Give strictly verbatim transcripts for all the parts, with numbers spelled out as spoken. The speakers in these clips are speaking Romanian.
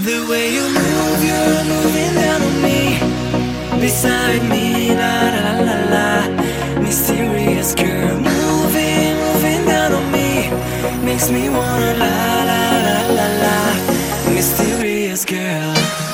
The way you move, you're moving down on me, beside me, la la la la. Mysterious girl, moving, moving down on me, makes me wanna la la la la la. Mysterious girl.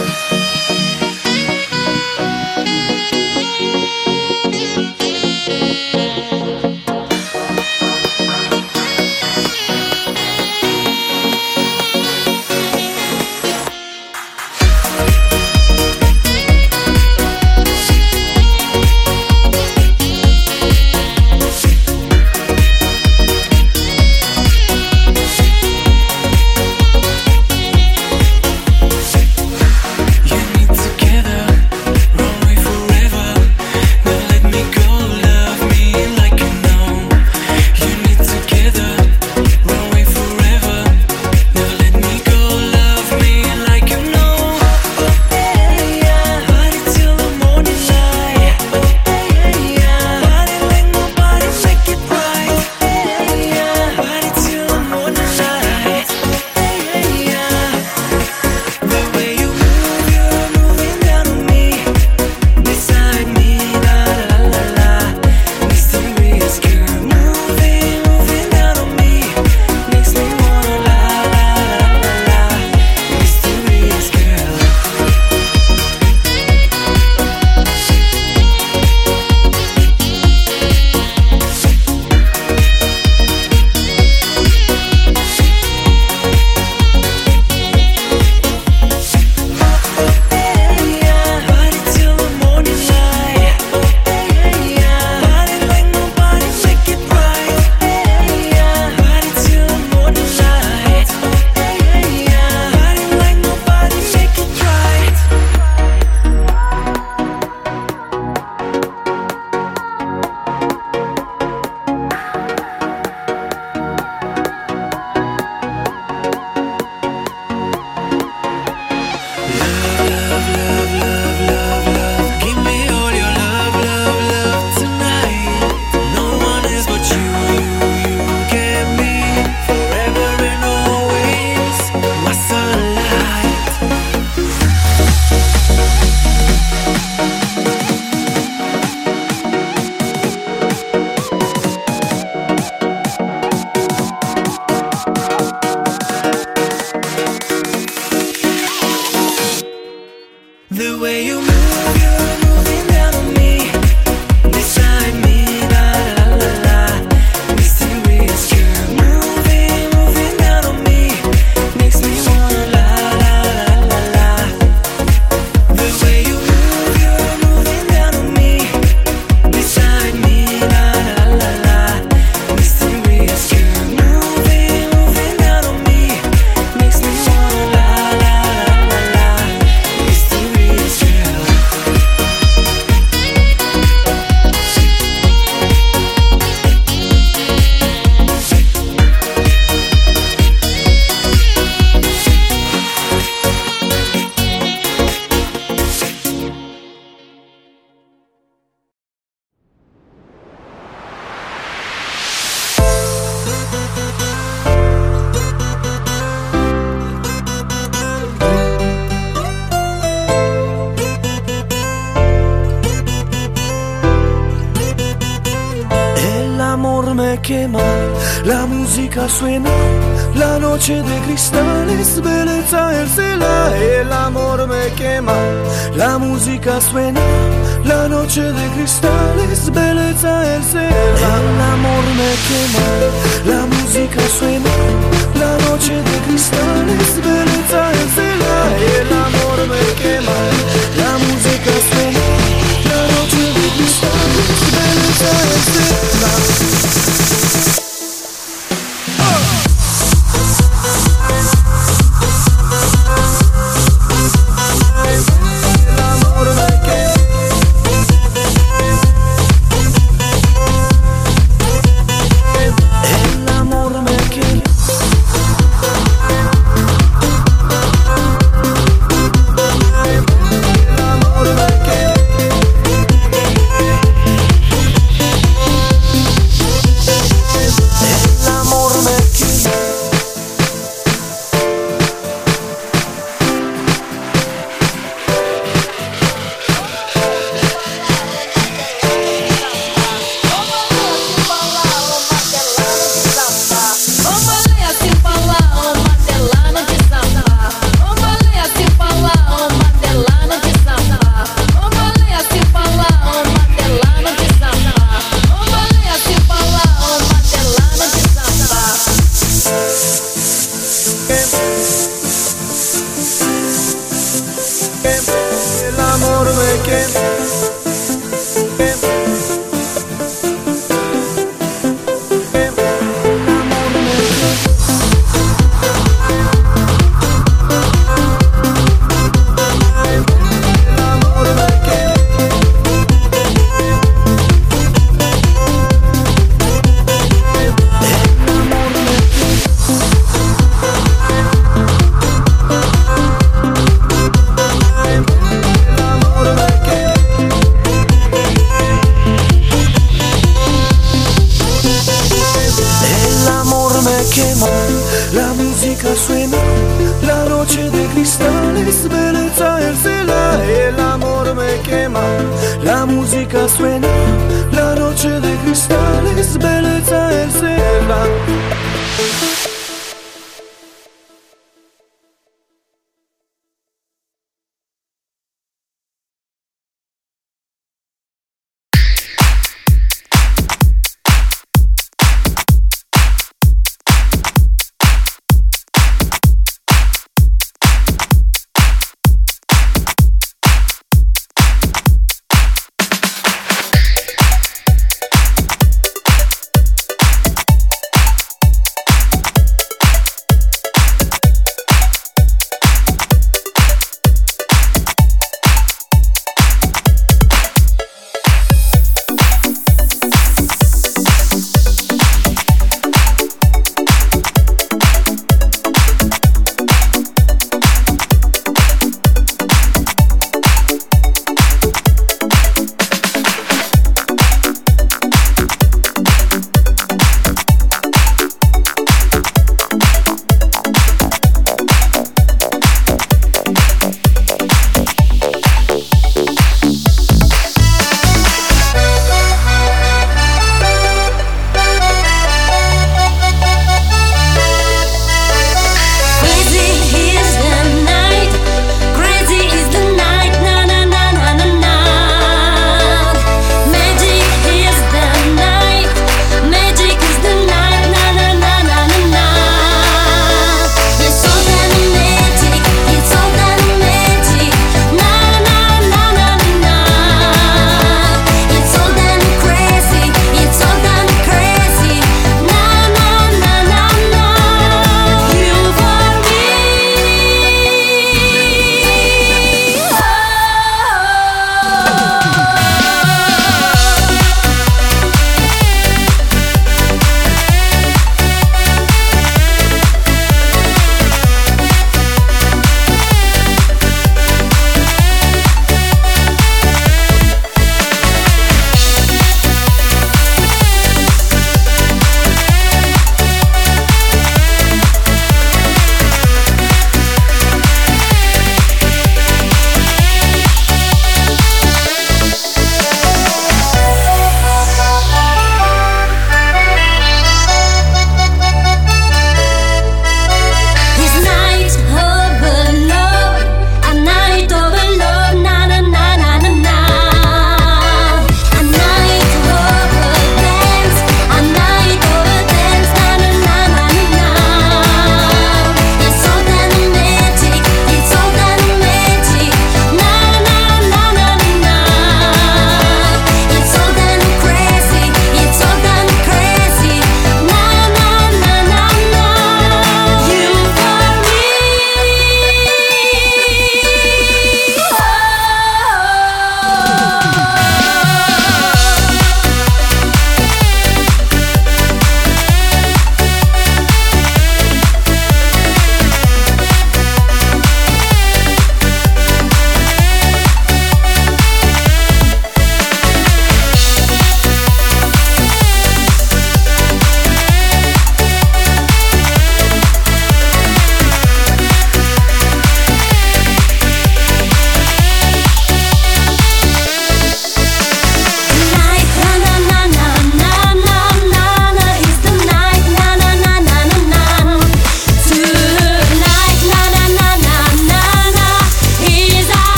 The way you move, you're moving down on me, beside me, la la la la. Mysterious girl, moving, moving down on me, makes me wanna la la la la la. The way you move, you're moving down on me, beside me, la la la la. Mysterious girl, moving, moving down on me, makes me wanna la la la la la. Mysterious girl. El amor me quema, la música suena, la noche de cristales, belleza el cela. El amor me quema, la música suena, la noche de cristales, belleza el cela. El amor me quema, la música suena, la noche de cristales, belleza el cela. El amor me quema, la música suena, la noche de cristales, belleza el cela. El amor me quema. El amor me quema. La música suena, la noche de cristales, belleza el cielo, el amor me quema. La música suena, la noche de cristales, belleza el cielo.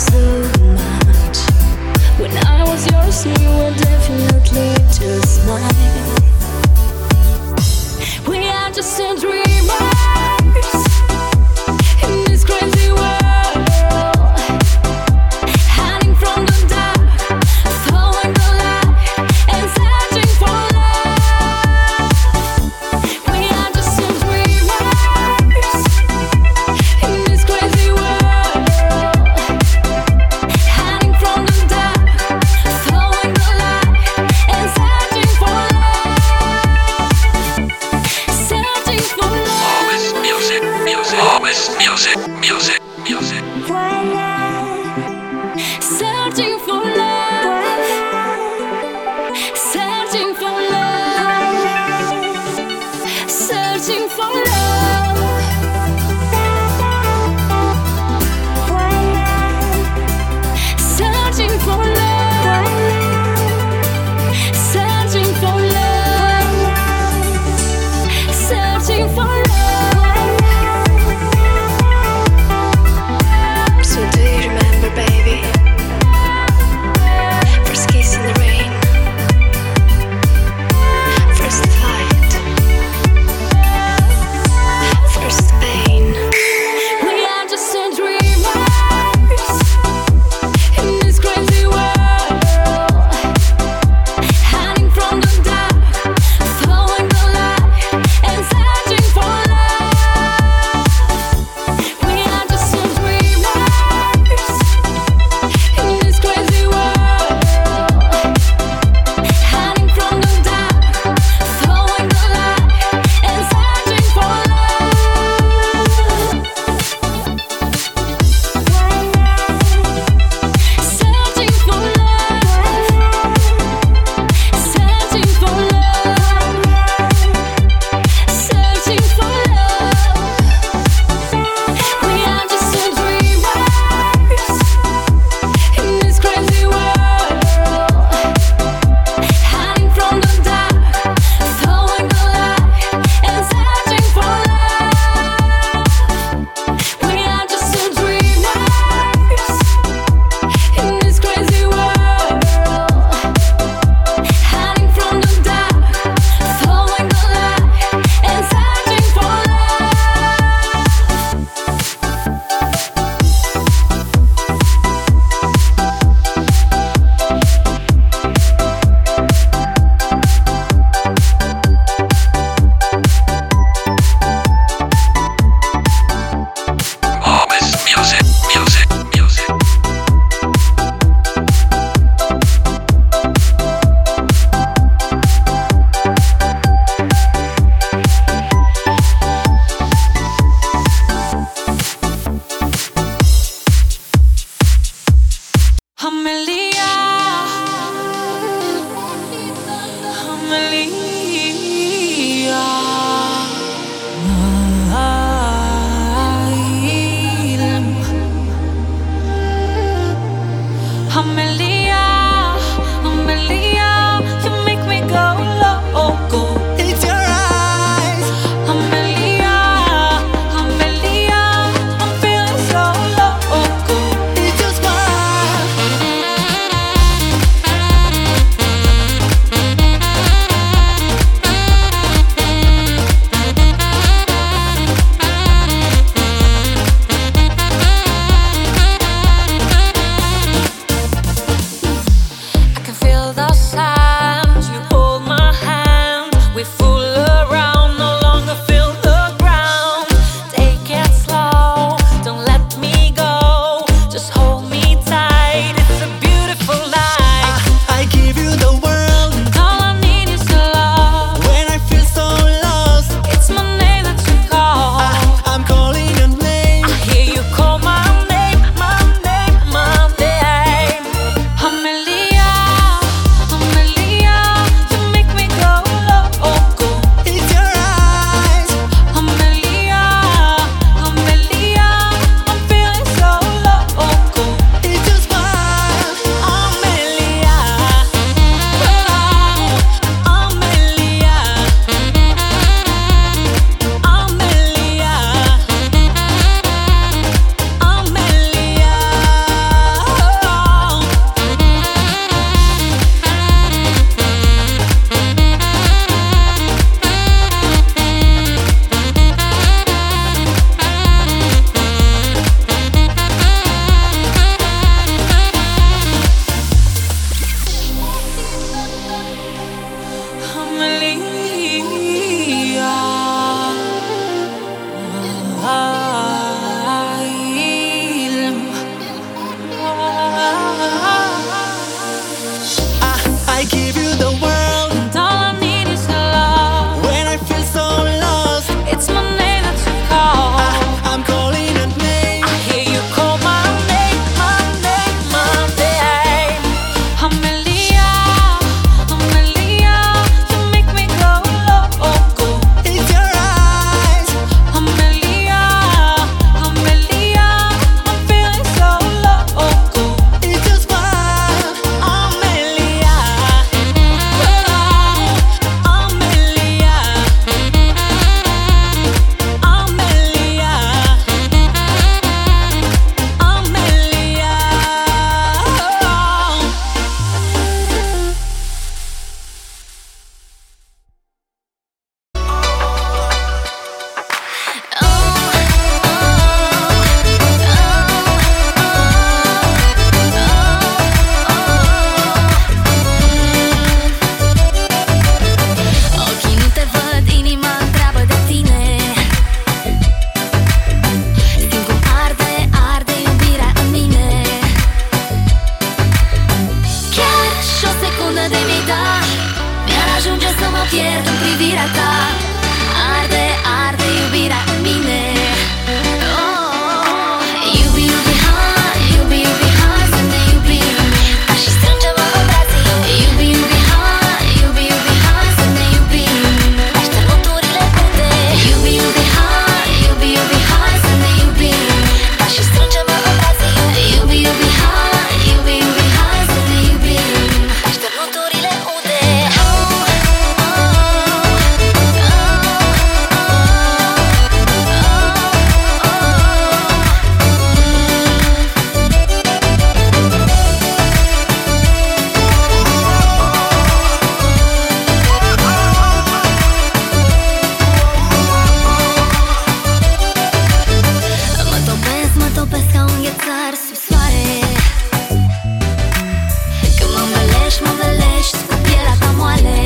so much. When I was yours, you were definitely just mine. We are just a dreamers in this crazy world, hiding from the dark, following the light, and searching for love. We are just a dreamers in this crazy world, hiding from the dark, following the light, and searching for love. Searching for love. Always music, music, always music, music, music. Searching for love. Searching for love. Searching for love. Searching for love. Searching for love. Searching for love. So do you remember, baby? First kiss in the rain, first fight, first pain. We are just a dreamers in this crazy world, hiding from the dark, following the light, and searching for love. We are just a dreamers in this crazy world, hiding from the dark, following the light, and searching for love. Searching for love. Searching for love. Searching for love. We are just a dreamers in this crazy world, hiding from the dark, following the light, and searching for love. We are just a dreamers in this crazy world, hiding from the dark, following the light, and searching for love. Always music, music, music. Amelia, Amelia, Amelia, Amelia, you make me go loco. It's your eyes. Amelia, Amelia, I'm feeling so loco. It's your smile. pierd în privirea ta. Arde, arde iubirea în mine. Oh, iubi, iubi, hai, iubi, iubi, hai să ne iubim. Ca și strângem-mă în brațe. Iubi, iubi, hai, iubi, iubi, hai să ne iubim. Ca șternuturile curte. Iubi, iubi, hai, iubi, iubi, hai să ne iubim. Ca și strângem-mă în brațe. Iubi, iubi, hai, iubi, iubi, hai să ne iubim. Ca șternuturile curte. Mă topesc, mă topesc ca un ghețar sub soare. Când mă învelești, mă învelești cu pielea ta moale.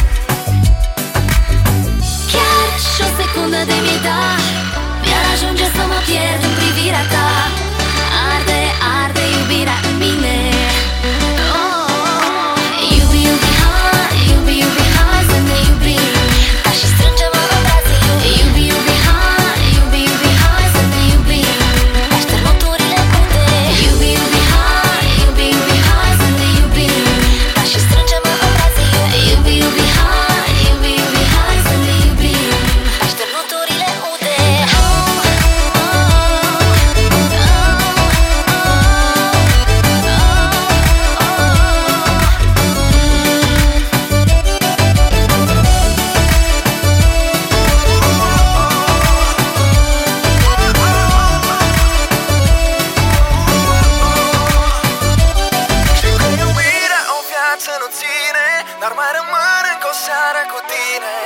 Chiar și o secundă de mi da, mi-ar ajunge să mă pierd în privirea ta. Arde, arde iubirea în mine. Oh, iubi, iubi, hai, iubi, iubi, hai să ne iubim. Ca și strângem-mă în brațe. Iubi, iubi, hai, iubi, iubi, hai să ne iubim. Ca șternuturile curte. Iubi, iubi, hai, iubi, iubi, hai să ne iubim. Ca și strângem-mă în brațe. Iubi, iubi, hai, iubi, iubi, hai să ne iubim. Ca șternuturile curte. Oh, oh, oh, Știu că iubirea o viață nu ține, dar mai rămâne încă o seară cu tine.